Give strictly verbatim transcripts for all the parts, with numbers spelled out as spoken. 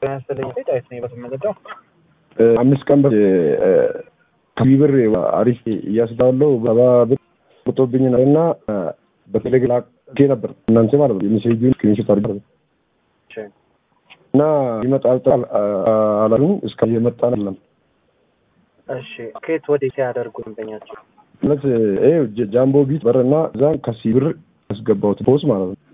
ያስተለኝ ዳይት ነው በተመለከተው አምስት ቀን ከቢብር አሪፍ ያስዳለው ባባ ቁጥብኝና በቴሌግራም ነበር እናንተ ማለት ነው የሚሰጁን ስክሪንሾት አድርገው እና ይመጣል አላሉም እስከ የመጣን አይደለም እሺ ከየት ወዴት ያደርጉ እንደኛቸው ማለት ኤ ጃምቦ ቢት በረና ዛን ከሲብር አስገባው ፖስ ማለት ነው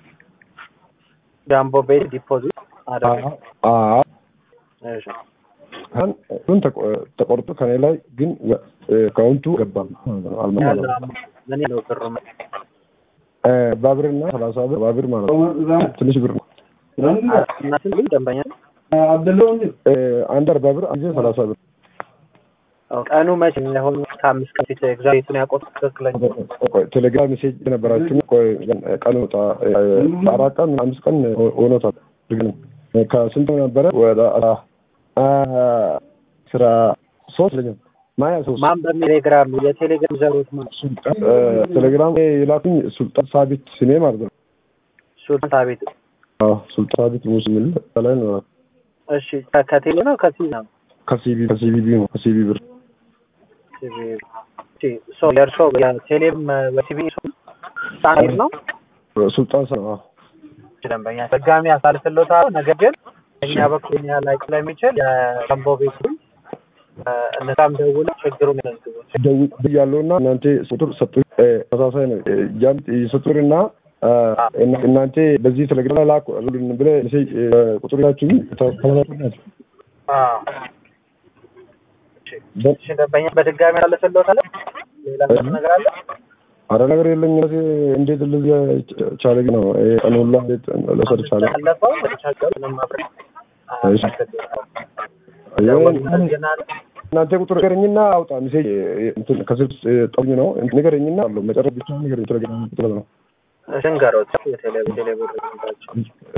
ጃምቦ ቤት ዲፖዚት አደረገ አዎ እሺ አን እንት ተቆርጦ ከኔ ላይ ግን አካውንቱ ገባ አልማለ ምን ነው ብር እ ባብርና ሰላሳ ብር ባብር ማለት ነው ትንሽ ብር ነው እና ትንሽ ደንበኛ አብደለው እ አንደር ባብር አንጀ ሰላሳ ብር ቀኑ መቼ ነው ከአምስት ቀን ፊት ኤግዛክቱን ያቆጥ ትክክለኛ ቴሌግራም ሜሴጅ ነበራችሁ ቆይ ቀኑ ታ አራት ቀን አምስት ቀን ሆኖታል ግን ከስንት ነበረ ወደ አ ስራ ሶስት ለኛ ማያ ሶስት ማን በቴሌግራም የቴሌግራም ዘሮት ማን ቴሌግራም ይላኩኝ ሱልጣን ሳቢት ስሜ ማለት ነው ሱልጣን ሳቢት አዎ ሱልጣን ሳቢት ሙስሊም ላይ ነው እሺ ከቴሌ ነው ከሲቢ ነው ከሲቢ ከሲቢ ነው ከሲቢ ብር ሲቢ ቲ ሶ የርሶ የቴሌም በሲቢ ሳቢት ነው ሱልጣን ሳቢት ደንበኛ ተጋሚ ያሳልፍልዎታል ነገር ግን እኛ በኩልኛ ላይ ስለሚችል የጃምቦ ቤት እነዛም ደውለው ችግሩን ያስገቡት ደውል ያለውና እናንተ ቁጥር ሰጡ ተሳሳይ ነው ጃም ይሰጡርና እናንተ በዚህ ቴሌግራም ላይ ላኩ ብለ ሜሴጅ ቁጥራችሁ ተመላልቷል አዎ እሺ ደንበኛ በድጋሚ ያሳልፍልዎታል ሌላ ነገር አለ አረ ነገር የለኝ እንዴት ለዚህ ቻሌ ነው ቀኑላ እንዴት ለሰር ቻሌ አለፈው ተቻገሩ ለማብረ እሺ እናንተ ቁጥር ገረኝና አውጣ ሜሴጅ እንትን ከስልክ ጠኝ ነው ንገረኝና አለው መጨረሻ ብቻ ነገር የተረጋጋ ቁጥር ነው እንገረው የቴሌ ቴሌ ብር እንታችሁ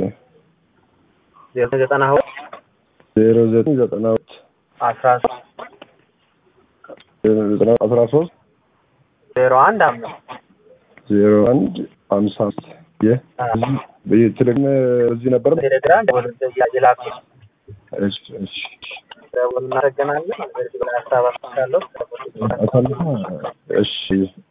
ዜሮ ዘጠኝ ሁለት ዜሮ ዘጠኝ ዘጠኝ ሁለት አስራ ሶስት ዜሮ አንድ አምስት ዜሮ አንድ አምስት የ በቴሌግራም እዚህ ነበር ቴሌግራም ወደ ያላክ እሺ እሺ ደውልና ተገናኘን በዚህ ብላ ሐሳብ አስተካክላለሁ እሺ